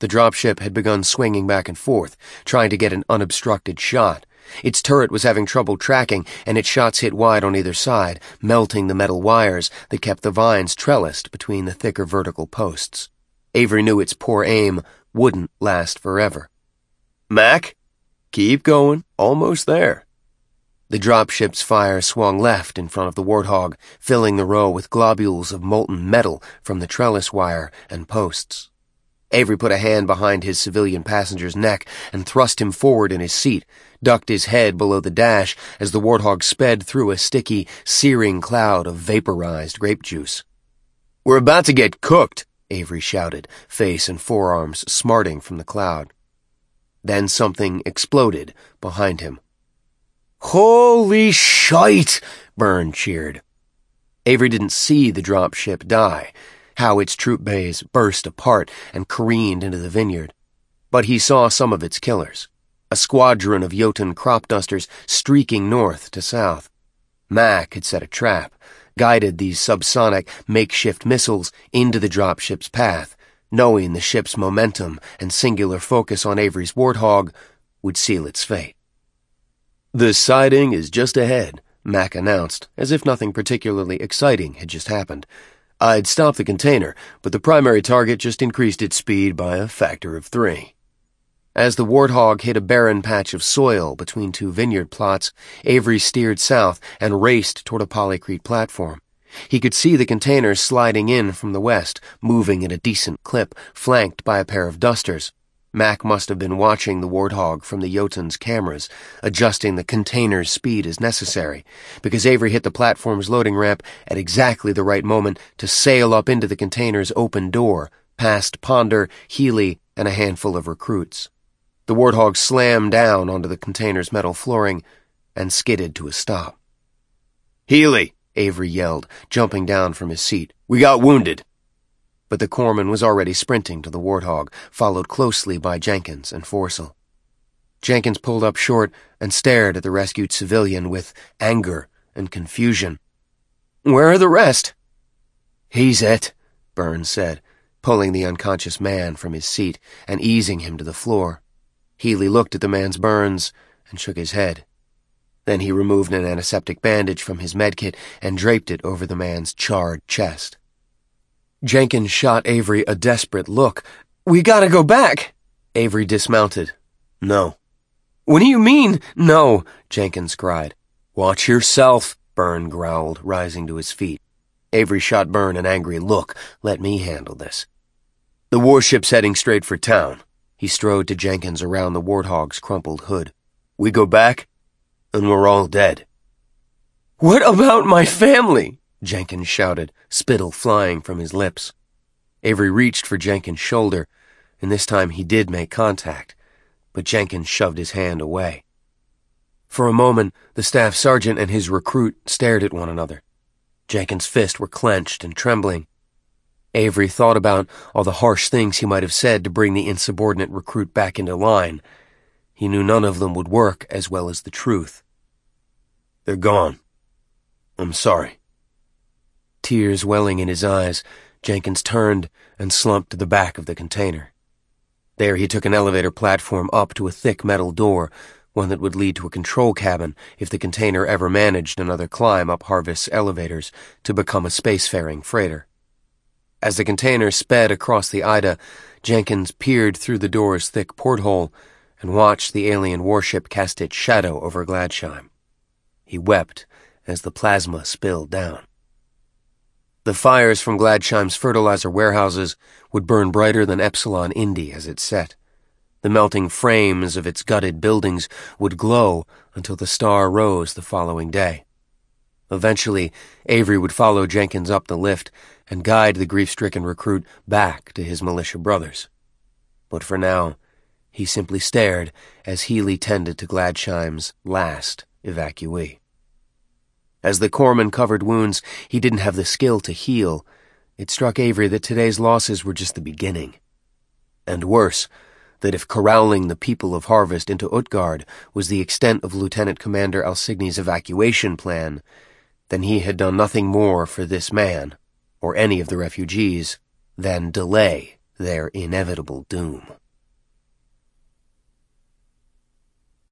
The dropship had begun swinging back and forth, trying to get an unobstructed shot. Its turret was having trouble tracking, and its shots hit wide on either side, melting the metal wires that kept the vines trellised between the thicker vertical posts. Avery knew its poor aim wouldn't last forever. "Mac, keep going. Almost there." The dropship's fire swung left in front of the Warthog, filling the row with globules of molten metal from the trellis wire and posts. Avery put a hand behind his civilian passenger's neck and thrust him forward in his seat, ducked his head below the dash as the Warthog sped through a sticky, searing cloud of vaporized grape juice. "We're about to get cooked," Avery shouted, face and forearms smarting from the cloud. Then something exploded behind him. "Holy shite!" Byrne cheered. Avery didn't see the dropship die, how its troop bays burst apart and careened into the vineyard. But he saw some of its killers, a squadron of Jotun crop dusters streaking north to south. Mac had set a trap, guided these subsonic makeshift missiles into the dropship's path, knowing the ship's momentum and singular focus on Avery's Warthog would seal its fate. "The siding is just ahead," Mac announced, as if nothing particularly exciting had just happened. "I'd stopped the container, but the primary target just increased its speed by a factor of 3. As the Warthog hit a barren patch of soil between two vineyard plots, Avery steered south and raced toward a polycrete platform. He could see the containers sliding in from the west, moving at a decent clip, flanked by a pair of dusters. Mac must have been watching the Warthog from the Jotun's cameras, adjusting the container's speed as necessary, because Avery hit the platform's loading ramp at exactly the right moment to sail up into the container's open door, past Ponder, Healy, and a handful of recruits. The Warthog slammed down onto the container's metal flooring and skidded to a stop. "Healy!" Avery yelled, jumping down from his seat. "We got wounded!" But the corpsman was already sprinting to the Warthog, followed closely by Jenkins and Forcell. Jenkins pulled up short and stared at the rescued civilian with anger and confusion. "Where are the rest?" "He's it," Byrne said, pulling the unconscious man from his seat and easing him to the floor. Healy looked at the man's burns and shook his head. Then he removed an antiseptic bandage from his medkit and draped it over the man's charred chest. Jenkins shot Avery a desperate look. "We gotta go back!" Avery dismounted. "No." "What do you mean, no?" Jenkins cried. "Watch yourself," Byrne growled, rising to his feet. Avery shot Byrne an angry look. "Let me handle this." "The warship's heading straight for town." He strode to Jenkins around the Warthog's crumpled hood. "We go back, and we're all dead." "What about my family?" Jenkins shouted, spittle flying from his lips. Avery reached for Jenkins' shoulder, and this time he did make contact, but Jenkins shoved his hand away. For a moment, the staff sergeant and his recruit stared at one another. Jenkins' fists were clenched and trembling. Avery thought about all the harsh things he might have said to bring the insubordinate recruit back into line. He knew none of them would work as well as the truth. "They're gone. I'm sorry." Tears welling in his eyes, Jenkins turned and slumped to the back of the container. There he took an elevator platform up to a thick metal door, one that would lead to a control cabin if the container ever managed another climb up Harvest's elevators to become a spacefaring freighter. As the container sped across the Ida, Jenkins peered through the door's thick porthole and watched the alien warship cast its shadow over Gladsheim. He wept as the plasma spilled down. The fires from Gladsheim's fertilizer warehouses would burn brighter than Epsilon Indi as it set. The melting frames of its gutted buildings would glow until the star rose the following day. Eventually, Avery would follow Jenkins up the lift and guide the grief-stricken recruit back to his militia brothers. But for now, he simply stared as Healy tended to Gladsheim's last evacuee. As the corpsman covered wounds he didn't have the skill to heal, it struck Avery that today's losses were just the beginning. And worse, that if corralling the people of Harvest into Utgard was the extent of Lieutenant Commander Alsigny's evacuation plan, then he had done nothing more for this man, or any of the refugees, than delay their inevitable doom.